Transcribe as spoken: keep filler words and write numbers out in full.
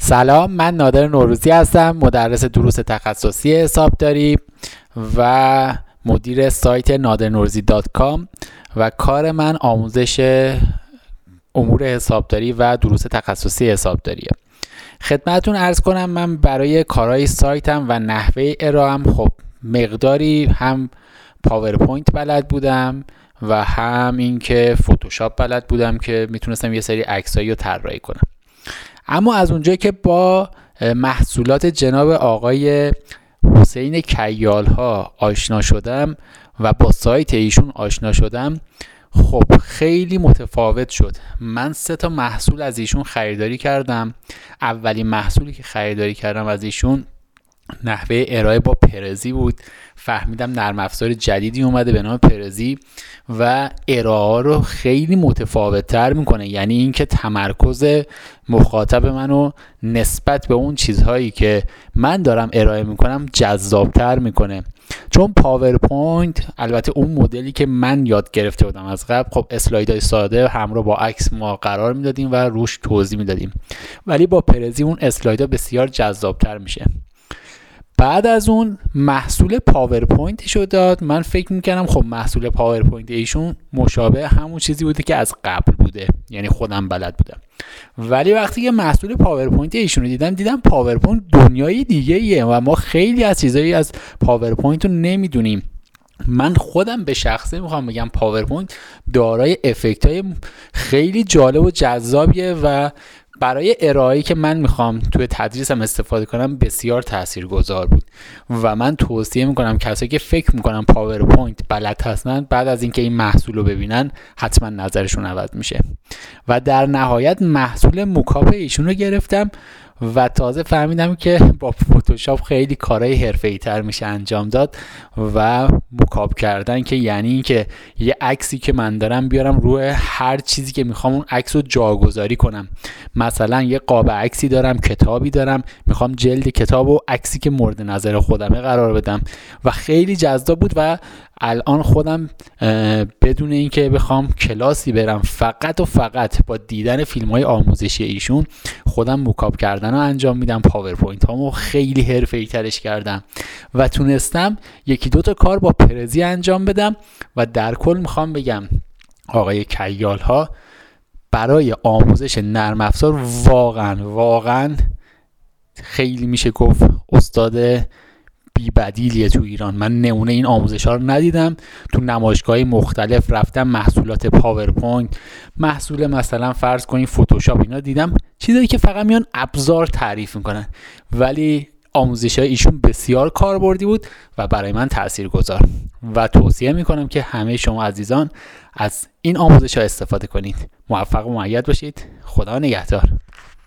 سلام، من نادر نوروزی هستم، مدرس دروس تخصصی حسابداری و مدیر سایت نادر نوروزی دات کام و کار من آموزش امور حسابداری و دروس تخصصی حسابداریه. خدمتتون عرض کنم من برای کارهای سایتم و نحوه ارائه‌ام خب مقداری هم پاورپوینت بلد بودم و هم اینکه فتوشاپ بلد بودم که میتونستم یه سری عکسایی رو طراحی کنم. اما از اونجایی که با محصولات جناب آقای حسین کیال ها آشنا شدم و با سایت ایشون آشنا شدم، خب خیلی متفاوت شد. من سه تا محصول از ایشون خریداری کردم. اولین محصولی که خریداری کردم از ایشون نحوه ارائه با پرزی بود. فهمیدم نرم افزار جدیدی اومده به نام پرزی و ارائه رو خیلی متفاوت تر میکنه، یعنی اینکه تمرکز مخاطب منو نسبت به اون چیزهایی که من دارم ارائه میکنم جذابتر میکنه. چون پاورپوینت، البته اون مدلی که من یاد گرفته بودم از قبل، خب اسلایدهای ساده همراه با عکس ما قرار میدادیم و روش توضیح میدادیم، ولی با پرزی اون اسلایدها بسیار جذابتر میشه. بعد از اون محصول پاورپوینتش رو داد. من فکر میکنم خب محصول پاورپوینت ایشون مشابه همون چیزی بوده که از قبل بوده، یعنی خودم بلد بودم. ولی وقتی که محصول پاورپوینت ایشون رو دیدم دیدم پاورپوینت دنیای دیگه ایه و ما خیلی از چیزایی از پاورپوینت رو نمیدونیم. من خودم به شخصه میخوام بگم پاورپوینت دارای افکت‌های خیلی جالب و جذابیه و برای ارائه‌ای که من میخوام توی تدریسم استفاده کنم بسیار تاثیرگذار بود و من توصیه میکنم کسایی که فکر میکنن پاورپوینت بلد هستن بعد از اینکه این محصول رو ببینن حتما نظرشون عوض میشه. و در نهایت محصول موکاپ ایشون رو گرفتم و تازه فهمیدم که با فتوشاپ خیلی کارهای حرفه‌ای تر میشه انجام داد و موکاپ کردن که یعنی این که یه عکسی که من دارم بیارم روی هر چیزی که میخوام اون عکس رو جاگذاری کنم. مثلا یه قاب عکسی دارم، کتابی دارم، میخوام جلد کتاب و عکسی که مورد نظر خودمه قرار بدم و خیلی جذاب بود. و الان خودم بدون اینکه بخوام کلاسی برم، فقط و فقط با دیدن فیلم‌های آموزشی ایشون خودم موکاپ کردن رو انجام میدم. پاورپوینت هامو خیلی حرفه‌ای ترش کردم و تونستم یکی دو تا کار با پرزی انجام بدم و در کل میخوام بگم آقای کیال ها برای آموزش نرم افزار واقعا واقعا خیلی میشه گفت استاد بی بدیلیه تو ایران. من نمونه این آموزش ها رو ندیدم. تو نمایشگاه‌های مختلف رفتم، محصولات پاورپوینت، محصول مثلا فرض کنید فتوشاپ، اینا دیدم، چیزایی که فقط میان ابزار تعریف میکنن، ولی آموزش های ایشون بسیار کاربردی بود و برای من تاثیرگذار و توصیه میکنم که همه شما عزیزان از این آموزش ها استفاده کنید. موفق و مؤید باشید. خدا نگهدار.